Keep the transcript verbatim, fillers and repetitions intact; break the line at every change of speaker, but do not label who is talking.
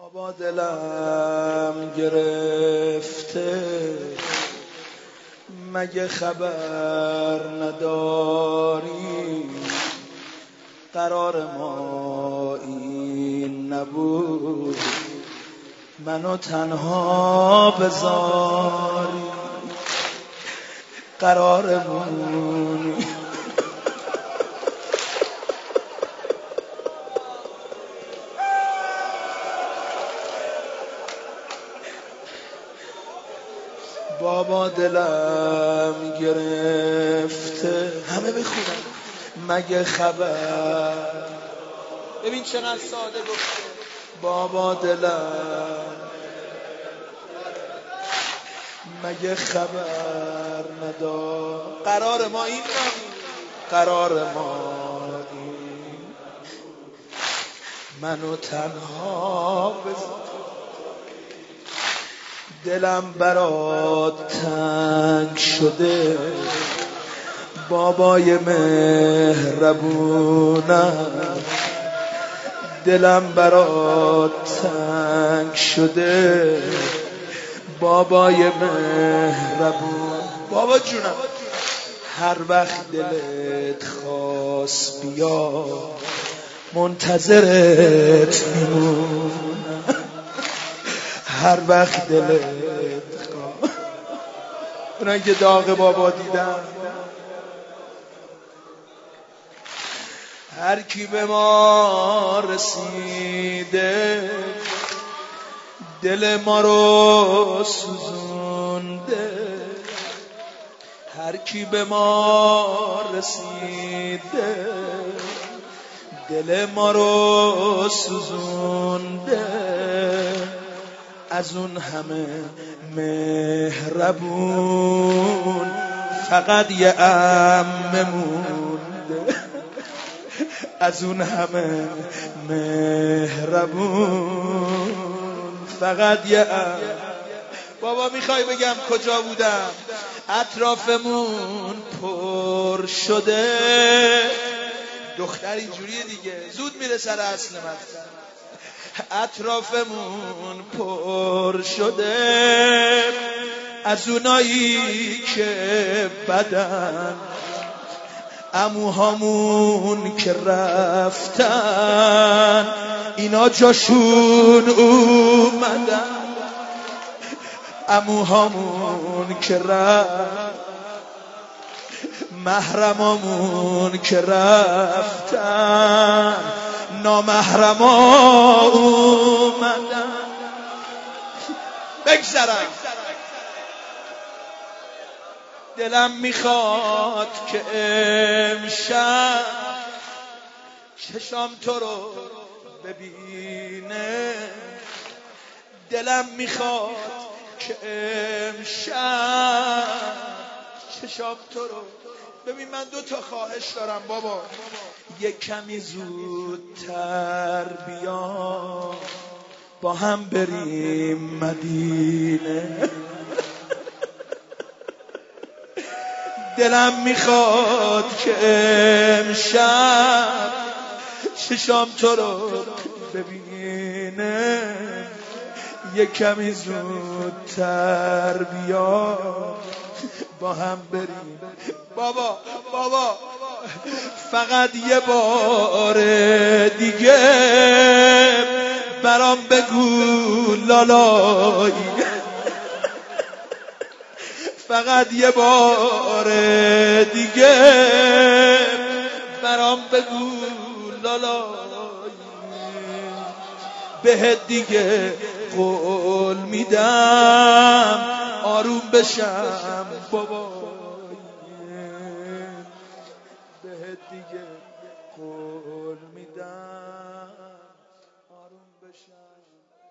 بابا دلم گرفته مگه خبر نداری؟ قرار ما این نبود منو تنها بذاری، قرارمون بابا دلم گرفته. همه بخونن مگه خبر. ببین چقدر ساده گفته. بابا دلم مگه خبر ندار؟ قرار ما این نبود، قرار ما این منو تنها بذار. دلم برات تنگ شده بابای مهربونم، دلم برات تنگ شده بابای مهربون. بابا جونم هر وقت دلت خواست بیا منتظرت میمونم، هر وقت دلت خواست. اونایی که داغ بابا دیدن، هر کی به ما رسیده دل ما رو سوزونده، هر کی به ما رسیده دل ما رو سوزونده، از اون همه مهربون فقط یه عمه مونده، از اون همه مهربون فقط یه عمه. بابا میخوای بگم کجا بودم؟ اطرافمون پر شده. دختر اینجوریه دیگه، زود میره سر اصل مطلب. اطرافمون پر شده از اونایی که بدن، عموهامون که رفتن اینا جاشون اومدن، عموهامون که رفتن، محرمامون که رفتن، نامحرما اومدن. بگذرم دلم میخواد که امشب چشام تو رو ببینه، دلم میخواد که امشب چشام تو رو ببین. من دو تا خواهش دارم بابا، یک کمی زودتر بیا با هم بریم مدینه، دلم میخواد که امشب چشام تو رو ببینه، یک کمی زودتر بیا با هم بریم. بابا بابا فقط یه بار دیگه برام بگو لالایی، فقط یه بار دیگه برام بگو لالایی، بهت دیگه قول میدم آروم بشم بابا.